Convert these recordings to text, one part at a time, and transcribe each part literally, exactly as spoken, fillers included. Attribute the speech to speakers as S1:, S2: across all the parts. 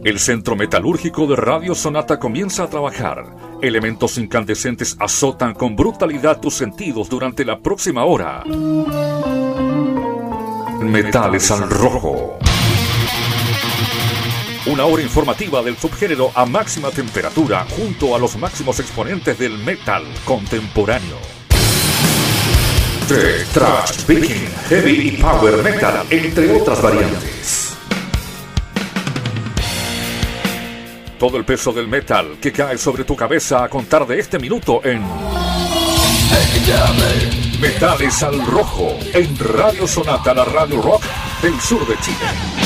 S1: El centro metalúrgico de Radio Sonata comienza a trabajar. Elementos incandescentes azotan con brutalidad tus sentidos durante la próxima hora. Metales al rojo. Una hora informativa del subgénero a máxima temperatura junto a los máximos exponentes del metal contemporáneo. De thrash, viking, heavy y power metal, entre otras variantes. Todo el peso del metal que cae sobre tu cabeza a contar de este minuto en Metales al Rojo, en Radio Sonata, la radio rock del sur de Chile.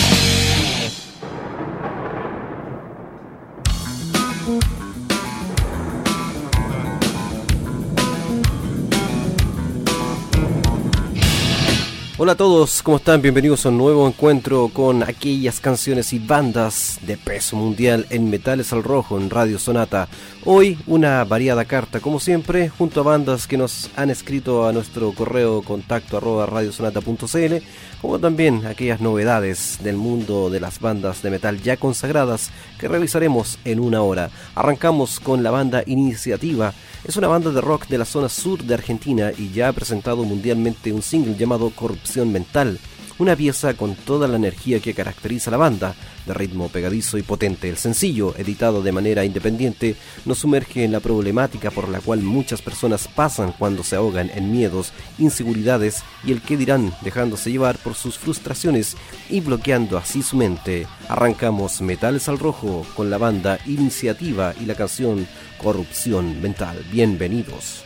S2: Hola a todos, ¿cómo están? Bienvenidos a un nuevo encuentro con aquellas canciones y bandas de peso mundial en Metales al Rojo en Radio Sonata. Hoy una variada carta, como siempre, junto a bandas que nos han escrito a nuestro correo contacto arroba radiosonata punto cl, como también aquellas novedades del mundo de las bandas de metal ya consagradas que revisaremos en una hora. Arrancamos con la banda Iniciativa. Es una banda de rock de la zona sur de Argentina y ya ha presentado mundialmente un single llamado Corrupción Mental, una pieza con toda la energía que caracteriza a la banda, de ritmo pegadizo y potente. El sencillo, editado de manera independiente, nos sumerge en la problemática por la cual muchas personas pasan cuando se ahogan en miedos, inseguridades y el qué dirán, dejándose llevar por sus frustraciones y bloqueando así su mente. Arrancamos Metales al Rojo con la banda Iniciativa y la canción Corrupción Mental. Bienvenidos.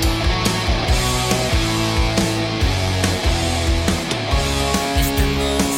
S3: Estamos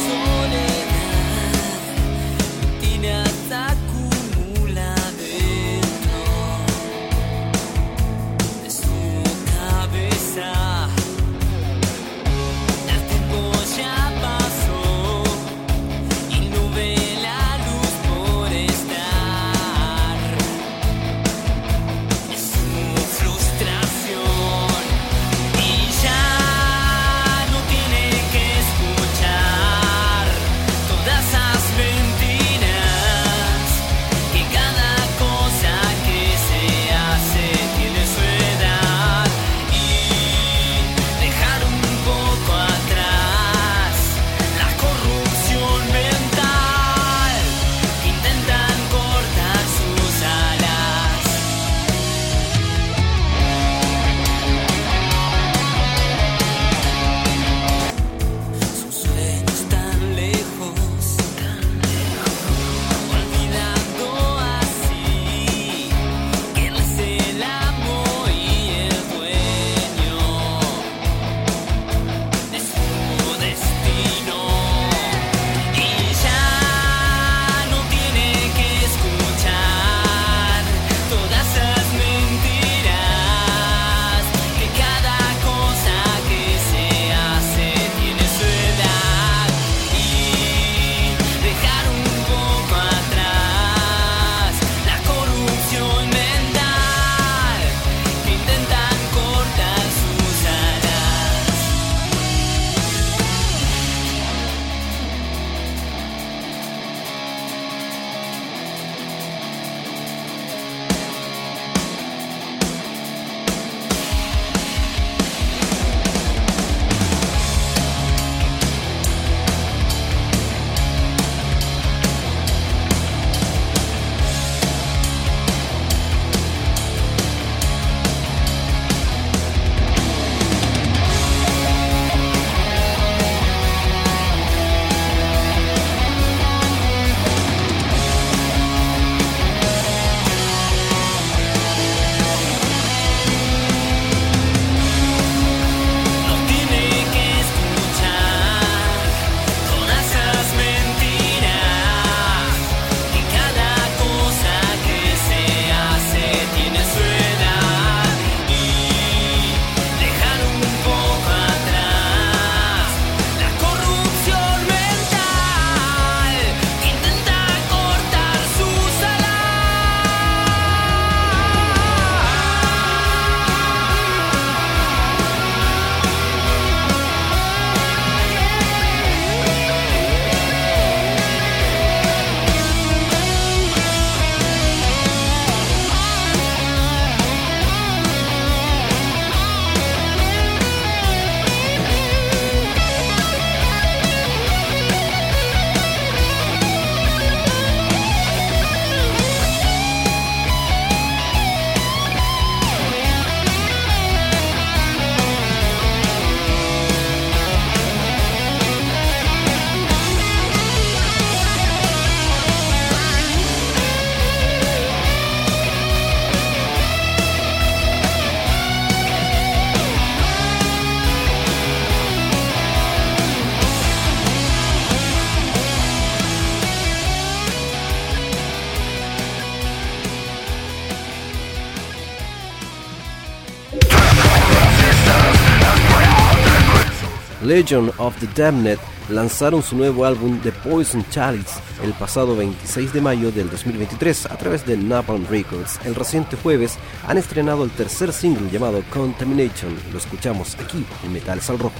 S2: Legion of the Damned lanzaron su nuevo álbum The Poison Chalice el pasado veintiséis de mayo del dos mil veintitrés a través de Napalm Records. El reciente jueves han estrenado el tercer single llamado Contamination. Lo escuchamos aquí en Metales al Rojo.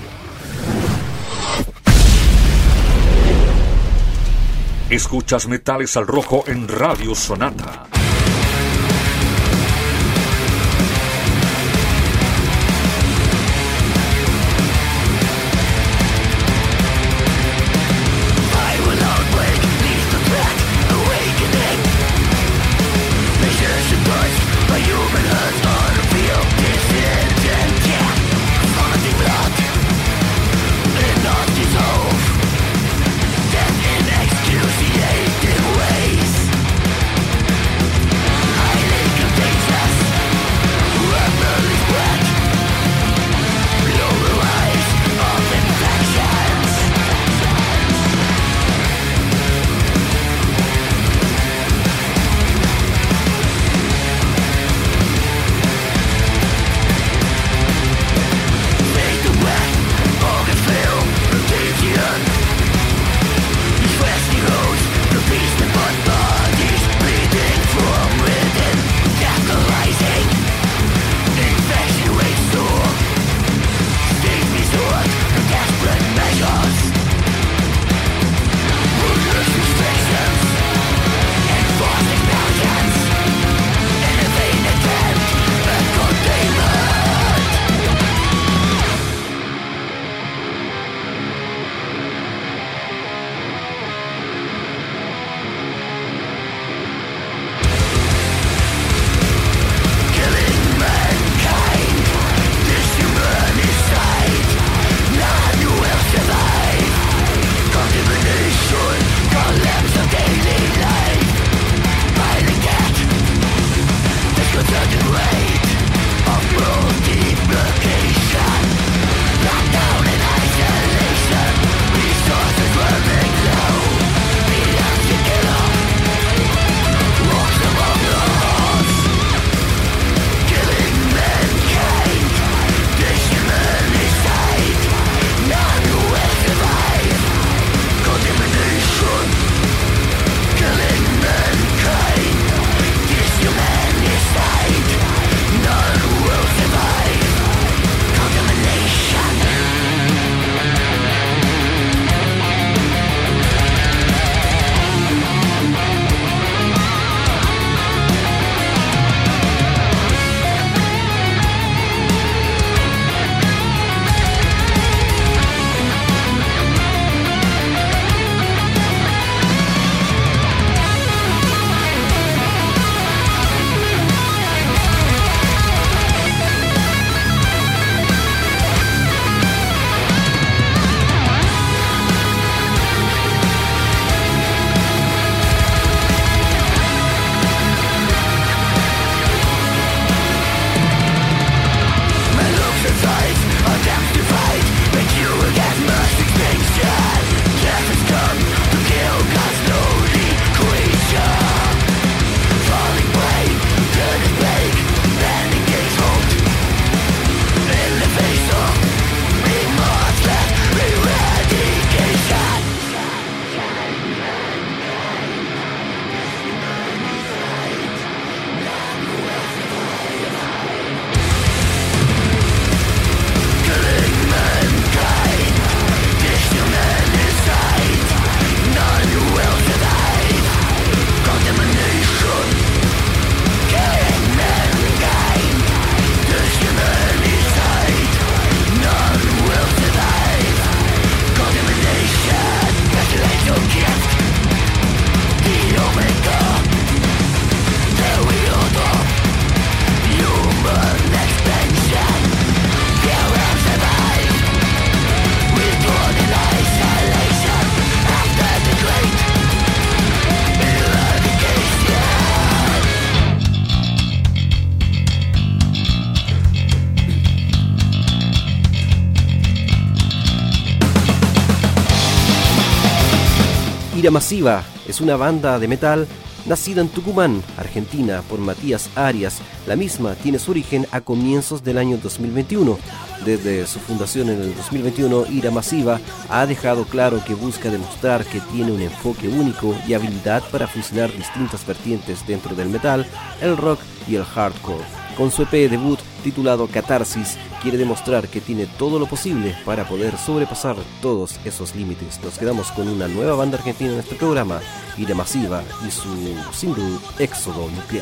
S1: Escuchas Metales al Rojo en Radio Sonata.
S2: Ira Masiva es una banda de metal nacida en Tucumán, Argentina, por Matías Arias. La misma tiene su origen a comienzos del año dos mil veintiuno. Desde su fundación en el dos mil veintiuno, Ira Massiva ha dejado claro que busca demostrar que tiene un enfoque único y habilidad para fusionar distintas vertientes dentro del metal, el rock y el hardcore. Con su E P debut titulado Catarsis, quiere demostrar que tiene todo lo posible para poder sobrepasar todos esos límites. Nos quedamos con una nueva banda argentina en este programa, Ira Massiva, y su single Éxodo Nuclear.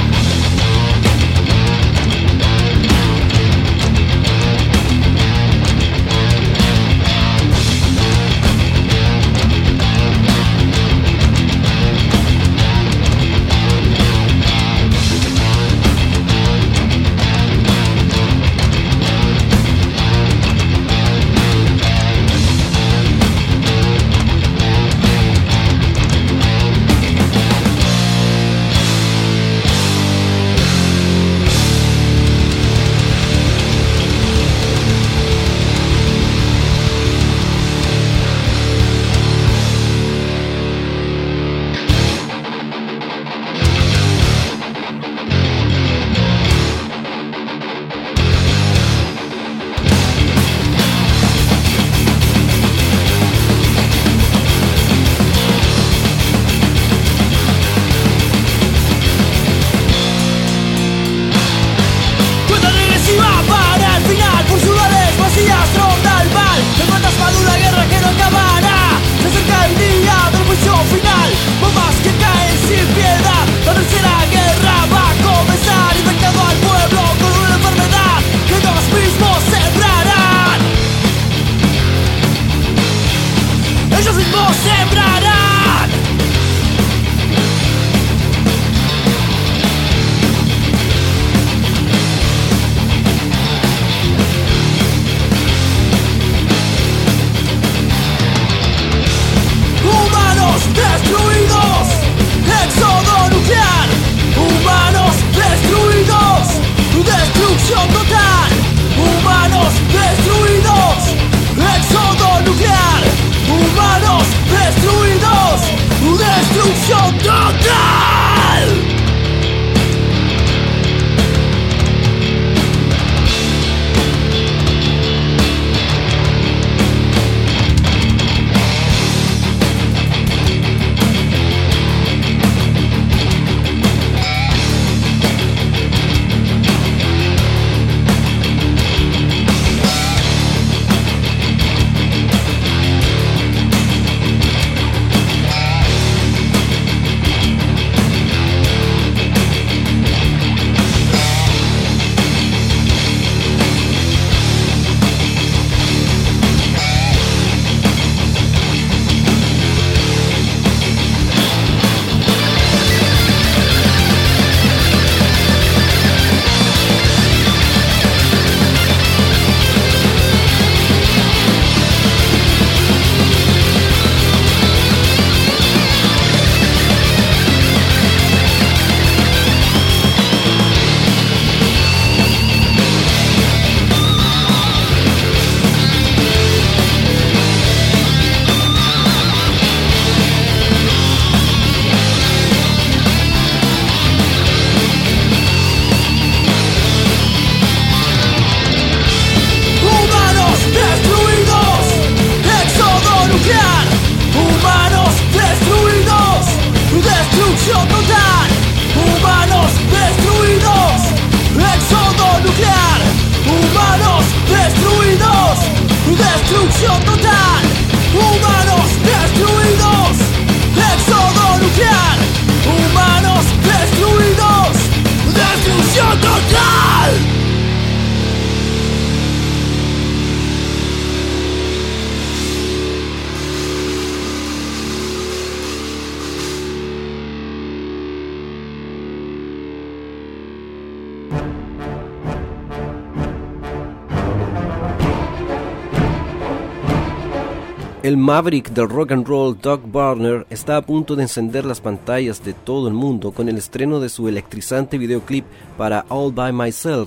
S2: El Maverick del rock and roll, Doug Barner, está a punto de encender las pantallas de todo el mundo con el estreno de su electrizante videoclip para All By Myself.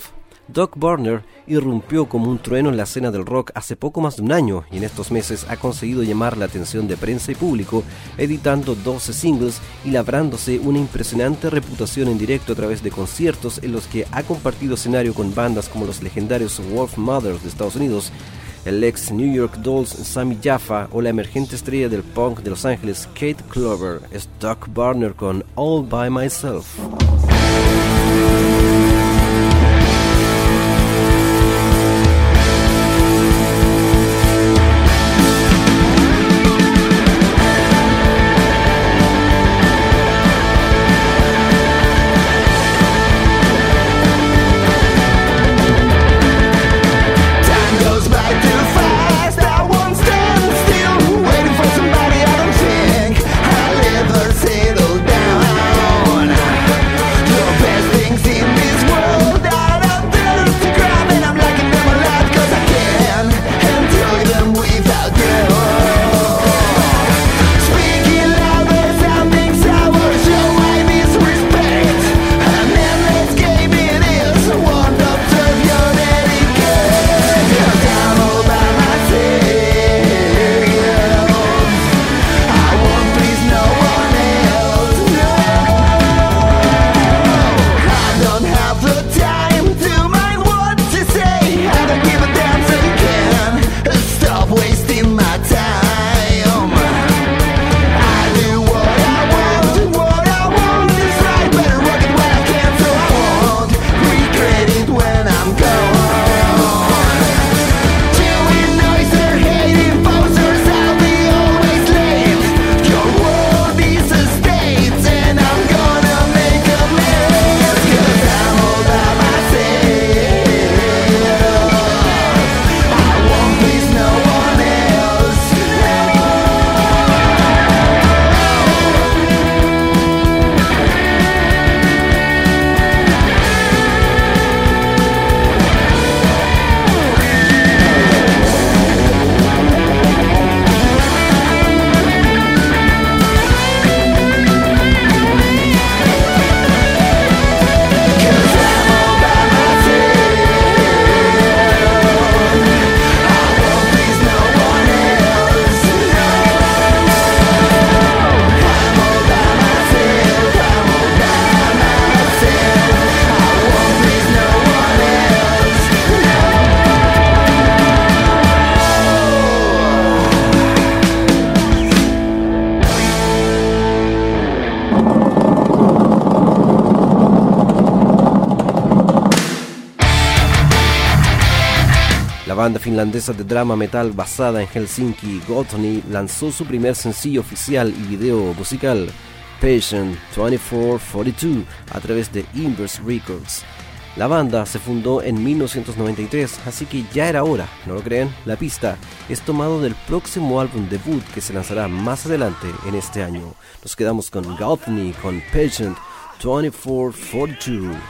S2: Doc Burner irrumpió como un trueno en la escena del rock hace poco más de un año y en estos meses ha conseguido llamar la atención de prensa y público, editando doce singles y labrándose una impresionante reputación en directo a través de conciertos en los que ha compartido escenario con bandas como los legendarios Wolf Mothers de Estados Unidos, el ex New York Dolls Sammy Jaffa o la emergente estrella del punk de Los Ángeles Kate Clover. Es Doc Burner con All By Myself. La banda finlandesa de drama metal basada en Helsinki, Gotthard, lanzó su primer sencillo oficial y video musical, Patient veinticuatro cuarenta y dos, a través de Inverse Records. La banda se fundó en mil novecientos noventa y tres, así que ya era hora, ¿no lo creen? La pista es tomado del próximo álbum debut que se lanzará más adelante en este año. Nos quedamos con Gotthard con Patient veinticuatro cuarenta y dos.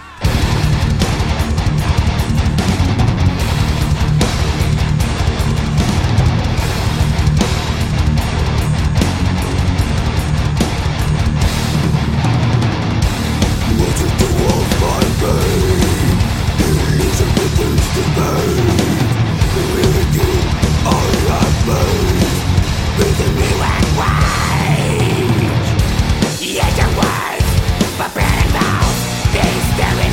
S3: Staring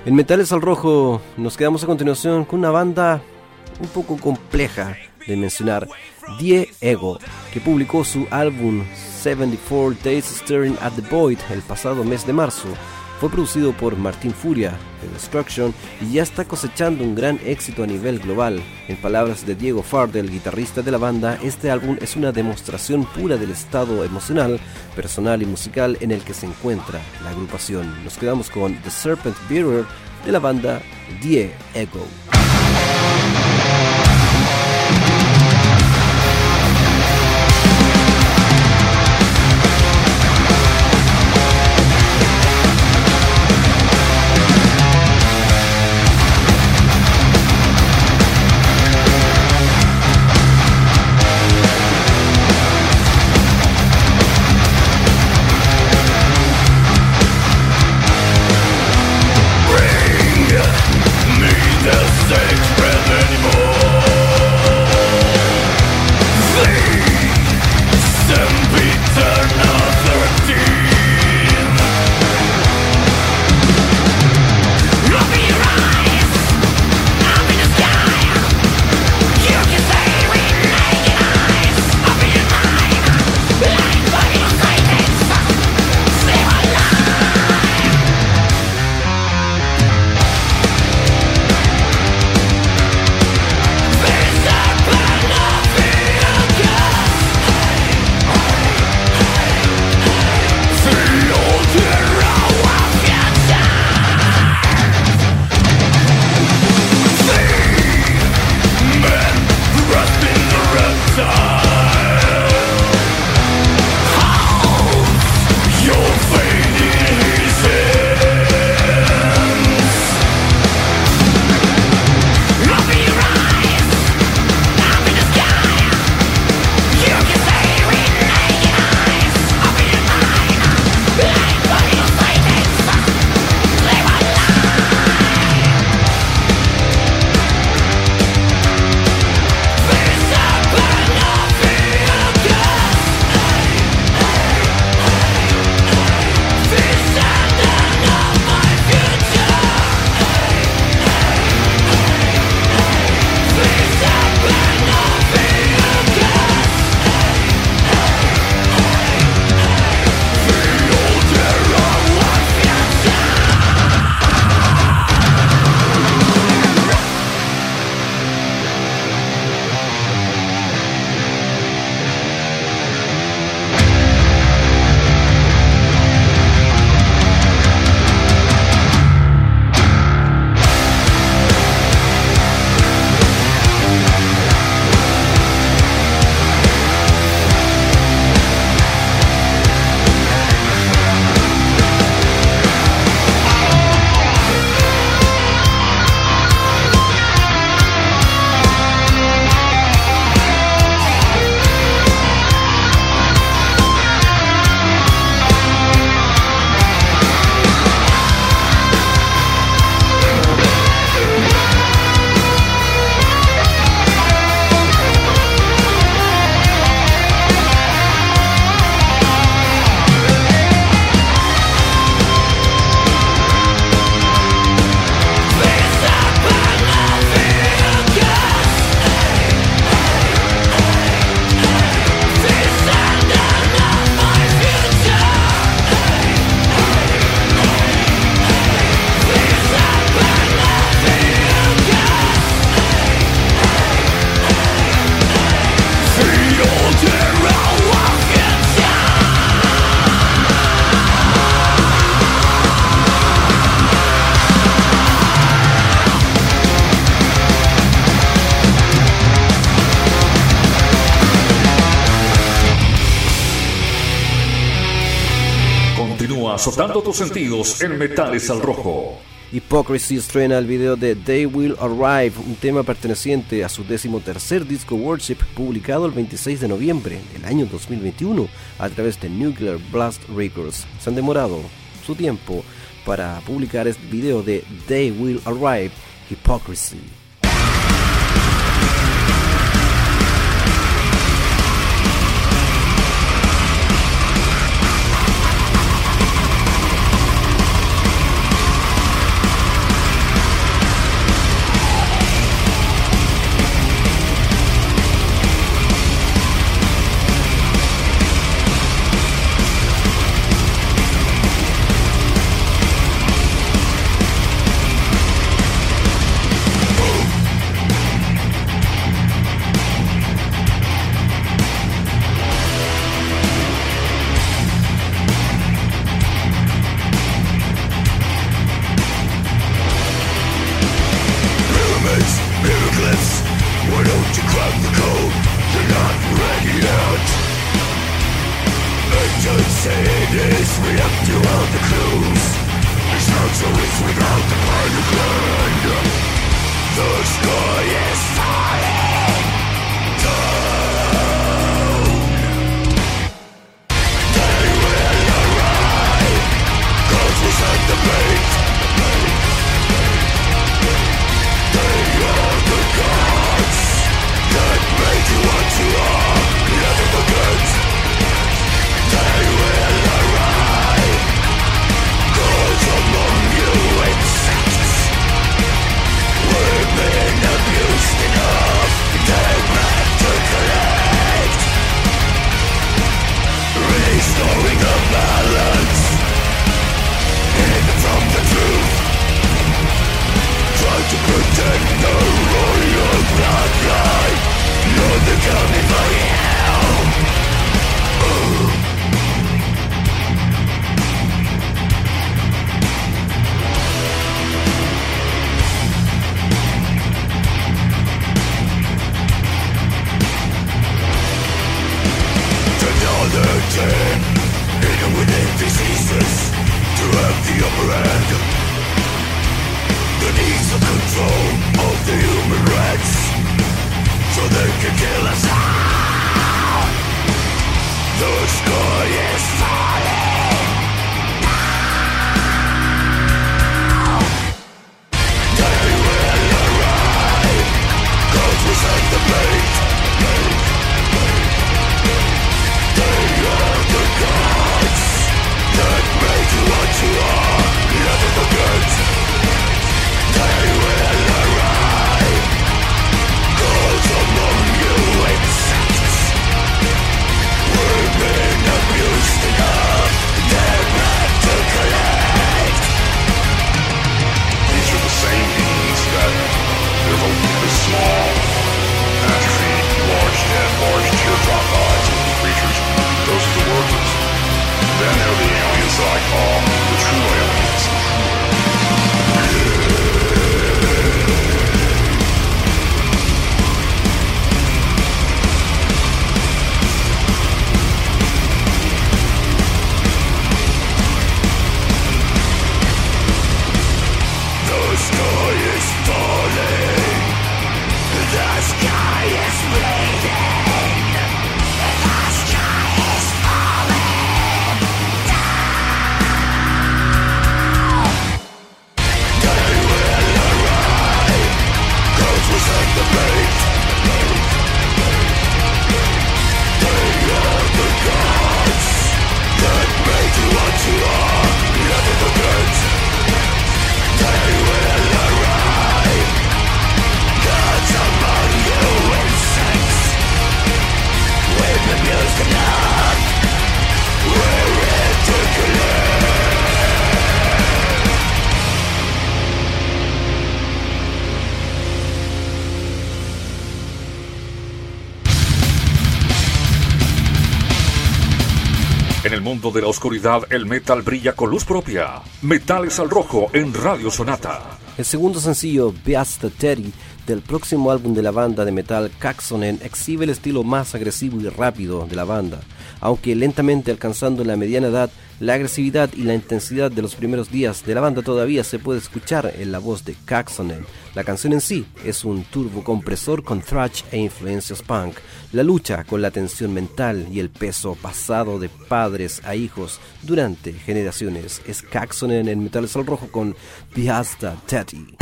S2: En Metales al Rojo nos quedamos a continuación con una banda un poco compleja de mencionar, Die Ego, que publicó su álbum setenta y cuatro Days Staring at the Void el pasado mes de marzo. Fue producido por Martín Furia de Destruction y ya está cosechando un gran éxito a nivel global. En palabras de Diego Fardel, guitarrista de la banda, este álbum es una demostración pura del estado emocional, personal y musical en el que se encuentra la agrupación. Nos quedamos con The Serpent Bearer de la banda Die Ego.
S1: Azotando tus sentidos en Metales al Rojo.
S2: Hypocrisy estrena el video de They Will Arrive, un tema perteneciente a su decimotercer disco Worship, publicado el veintiséis de noviembre del año dos mil veintiuno a través de Nuclear Blast Records. Se han demorado su tiempo para publicar este video de They Will Arrive, Hypocrisy.
S1: En el mundo de la oscuridad, el metal brilla con luz propia. Metales al rojo en Radio Sonata.
S2: El segundo sencillo, Beast the Teddy, del próximo álbum de la banda de metal Kaksonen, exhibe el estilo más agresivo y rápido de la banda, aunque lentamente alcanzando la mediana edad. La agresividad y la intensidad de los primeros días de la banda todavía se puede escuchar en la voz de Kaksonen. La canción en sí es un turbocompresor con thrash e influencias punk. La lucha con la tensión mental y el peso pasado de padres a hijos durante generaciones es Kaksonen en Metales al Rojo con Piazza Tati.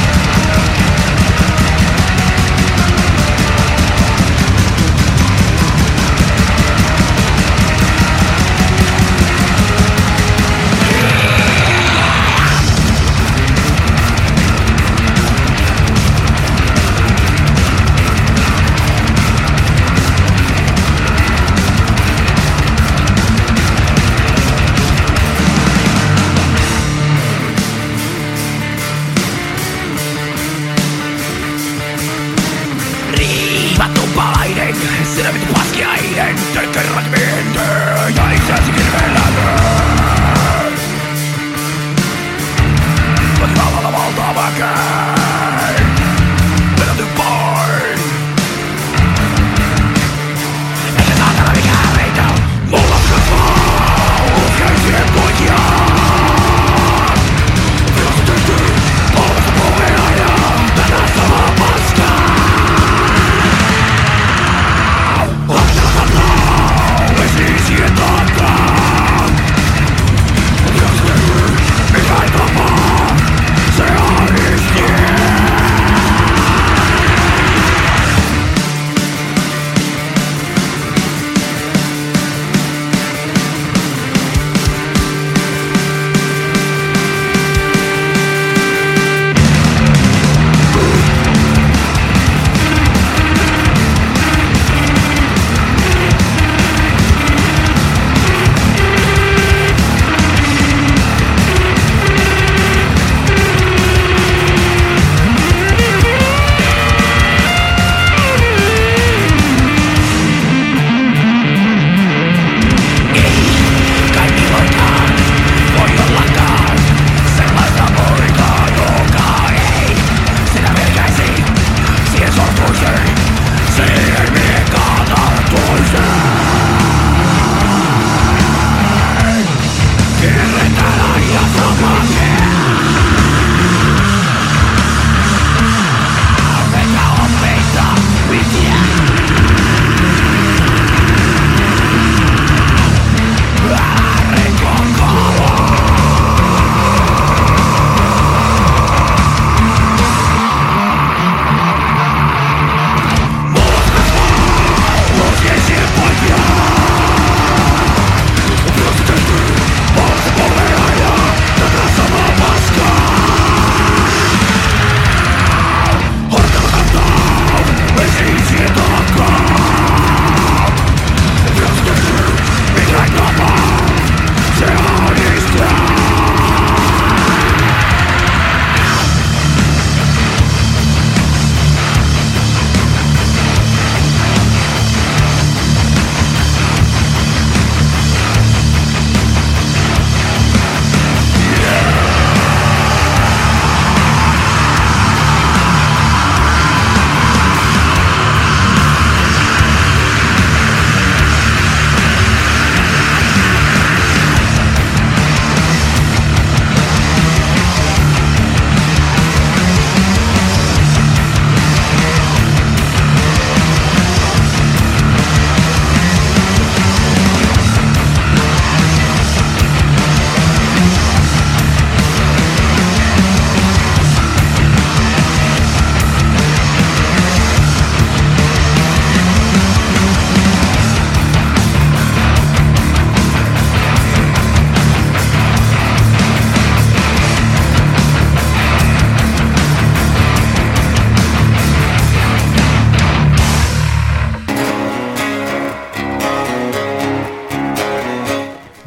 S3: Sillä mit paskiainen, tökkerät mihintyy ja itseäsi kirvelätyy. Väkivallalla valtaa väkein, vedäty pois. Ja se saatana mikä riitä, mulla kasvaa, uskeisin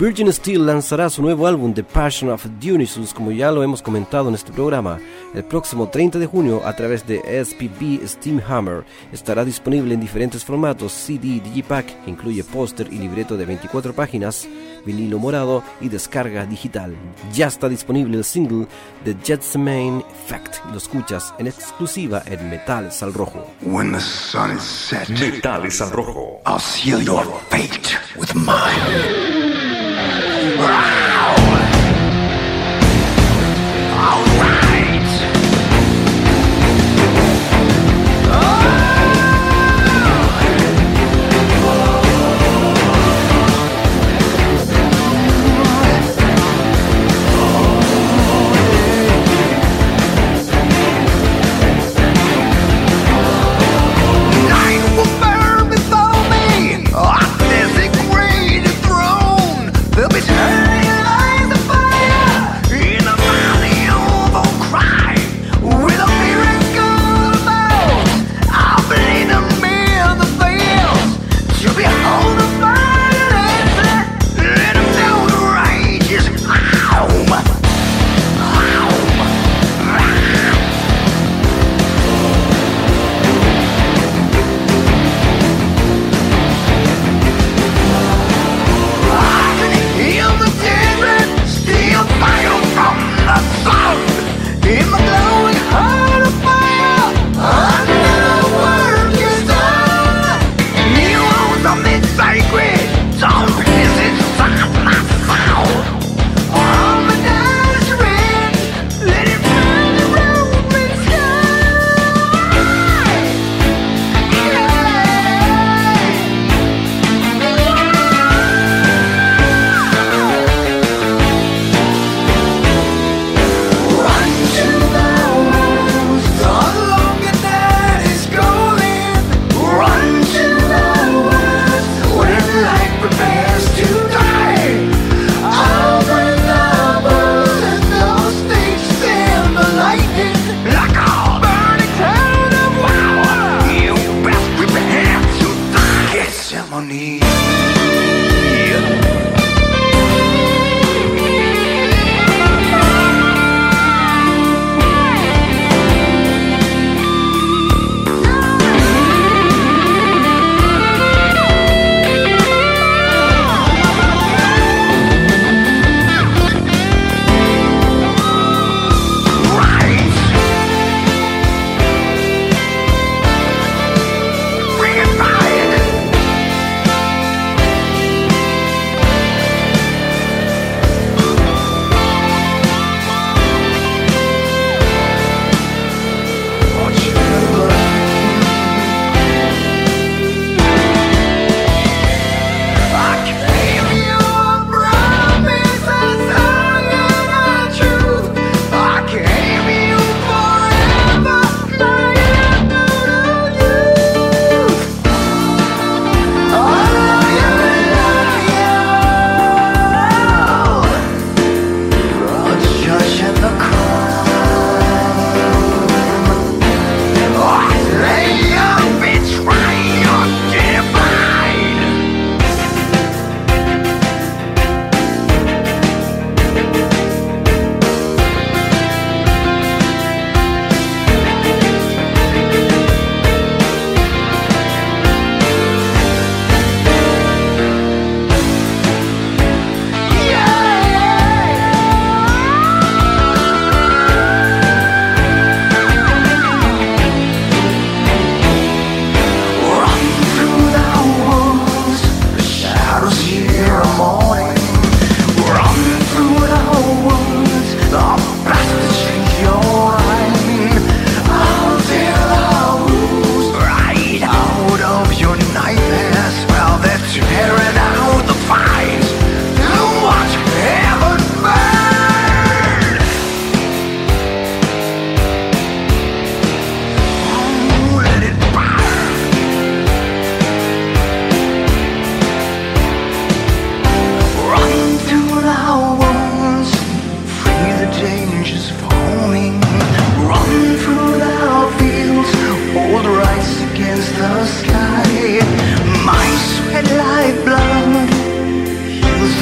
S2: Virgin Steel lanzará su nuevo álbum The Passion of Dionysus, como ya lo hemos comentado en este programa, el próximo treinta de junio a través de S P B Steamhammer. Estará disponible en diferentes formatos: C D, Digipack, que incluye póster y libreto de veinticuatro páginas, vinilo morado y descarga digital. Ya está disponible el single The Gethsemane Effect y lo escuchas en exclusiva en Metales al Rojo.
S3: When the sun is set,
S1: Metales al Rojo.
S3: I'll seal your fate with mine.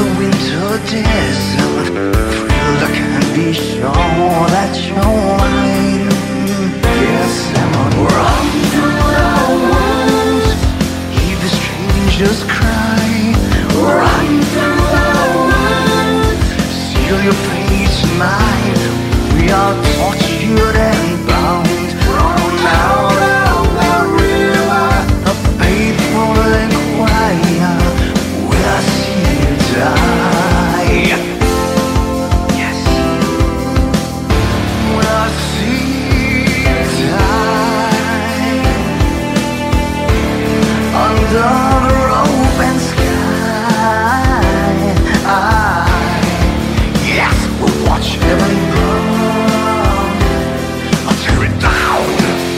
S4: the winter desert, thrilled I can't be sure that you're mine. Yes, I'm run through the woods, hear the strangers cry. Run through the woods, seal your fate in mine. We are tortured and bound, thrown out of the river. A faithful inquirer, will I see you die? Yes. Will I see you die? Under the rope and sky, I, yes, we'll watch heaven burn. I'll tear it down.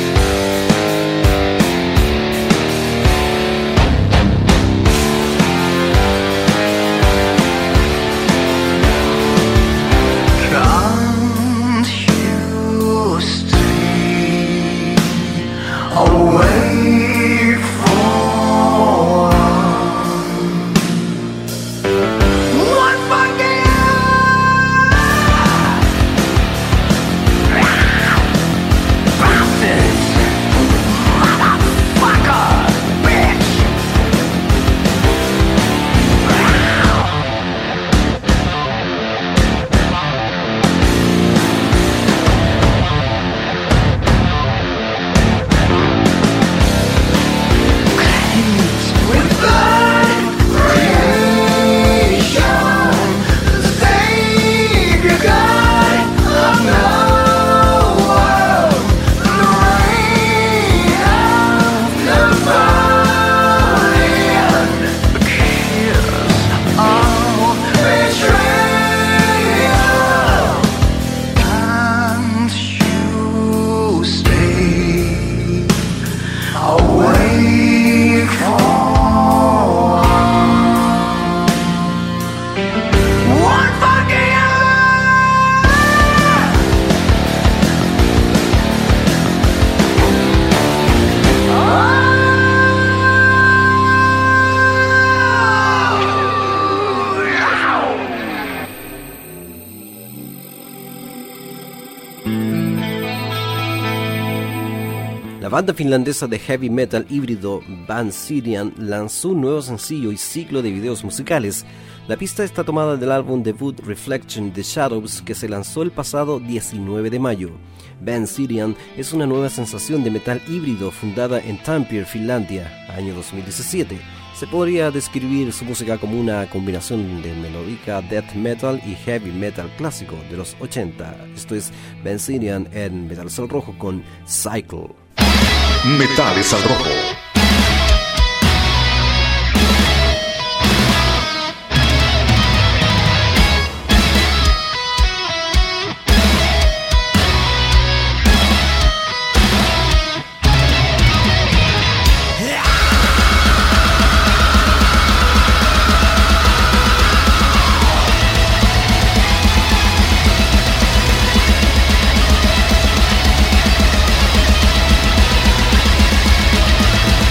S4: Can't you stay away for one fucking bastards, motherfucker, bitch. With blood creation, Savior God of the world, the reign of the fallen, the kiss of betrayal. Can't you stay away from one fucking
S2: La banda finlandesa de heavy metal híbrido Band Syrian lanzó un nuevo sencillo y ciclo de videos musicales. La pista está tomada del álbum debut Reflection the Shadows, que se lanzó el pasado diecinueve de mayo. Band Syrian es una nueva sensación de metal híbrido fundada en Tampere, Finlandia, año dos mil diecisiete. Se podría describir su música como una combinación de melódica death metal y heavy metal clásico de los ochenta. Esto es Band Syrian en Metales al Rojo con Cycle.
S1: Metales al Rojo.
S4: Can't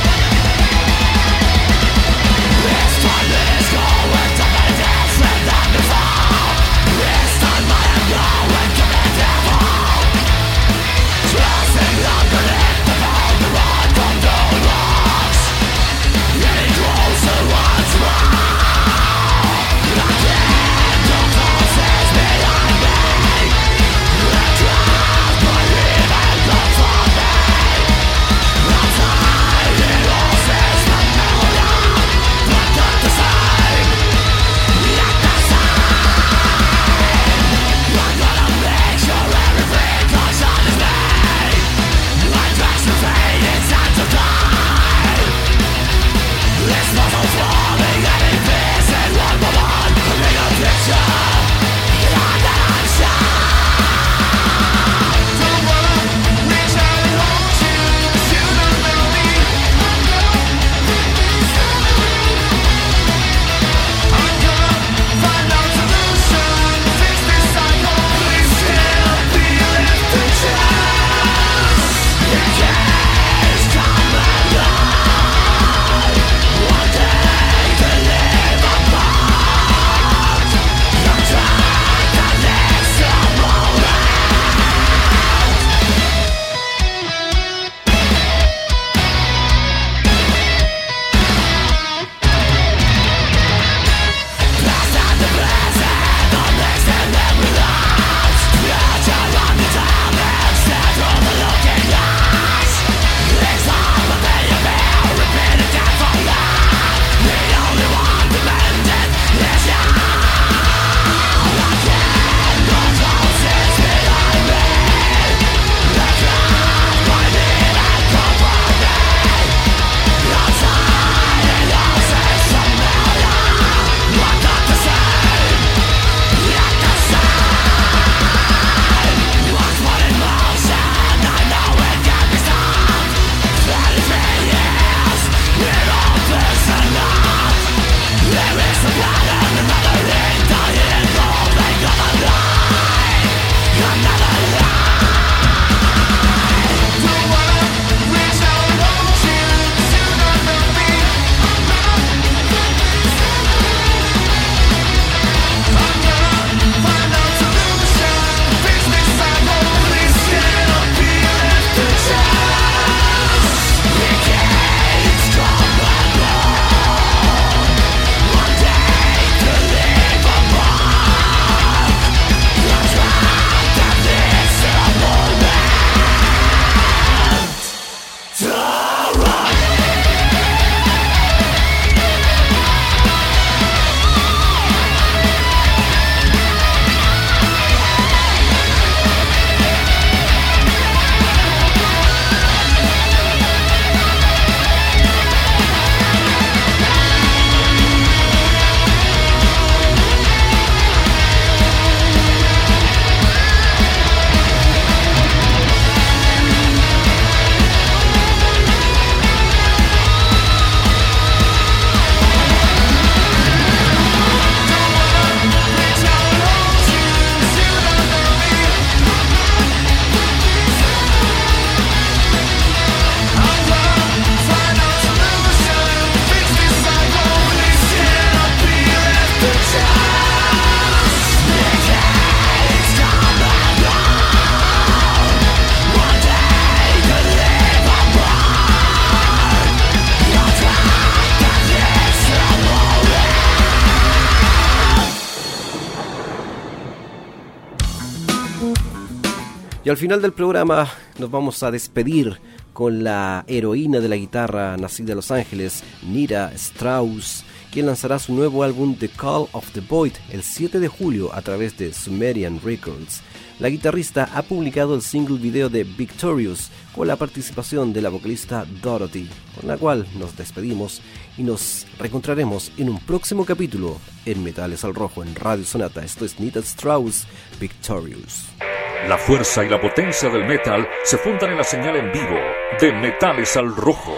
S2: Y al final del programa nos vamos a despedir con la heroína de la guitarra nacida en Los Ángeles, Nita Strauss, quien lanzará su nuevo álbum The Call of the Void el siete de julio a través de Sumerian Records. La guitarrista ha publicado el single video de Victorious con la participación de la vocalista Dorothy, con la cual nos despedimos y nos reencontraremos en un próximo capítulo en Metales al Rojo en Radio Sonata. Esto es Nita Strauss, Victorious.
S1: La fuerza y la potencia del metal se fundan en la señal en vivo de Metales al Rojo.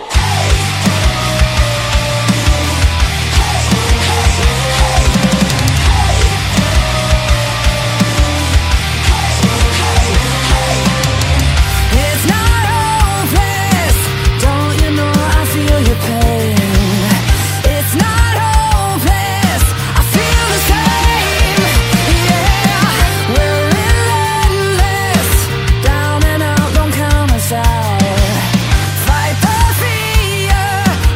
S5: Fight the fear.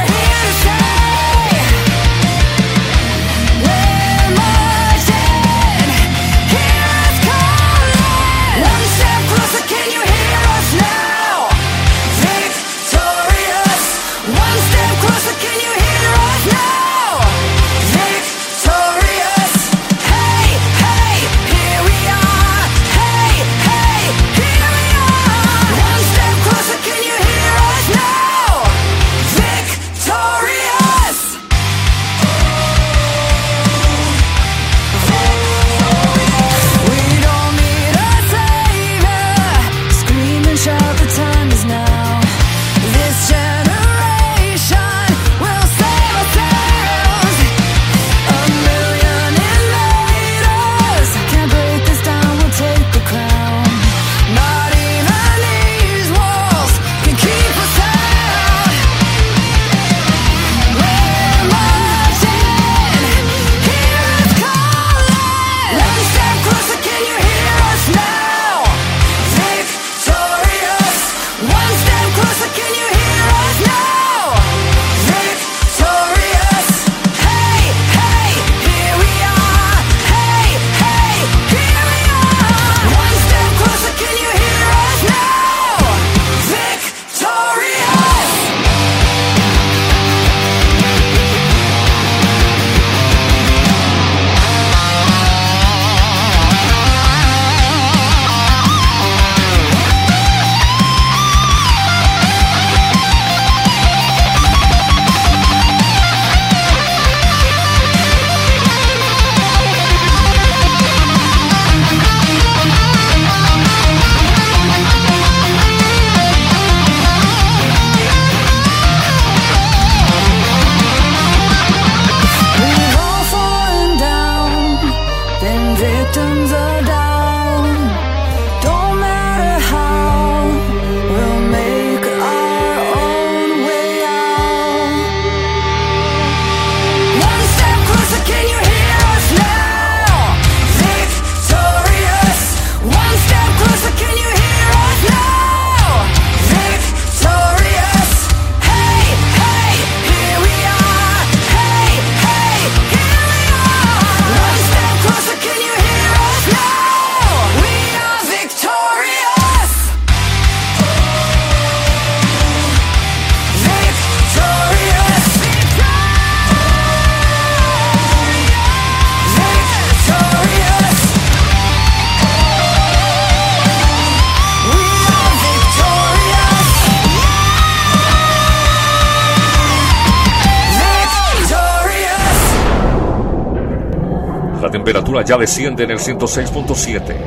S1: temperatura ya desciende en el ciento seis punto siete.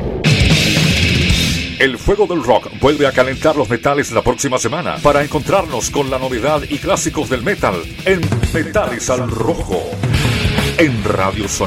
S1: El fuego del rock vuelve a calentar los metales la próxima semana para encontrarnos con la novedad y clásicos del metal en Metales al Rojo en Radio Sonata.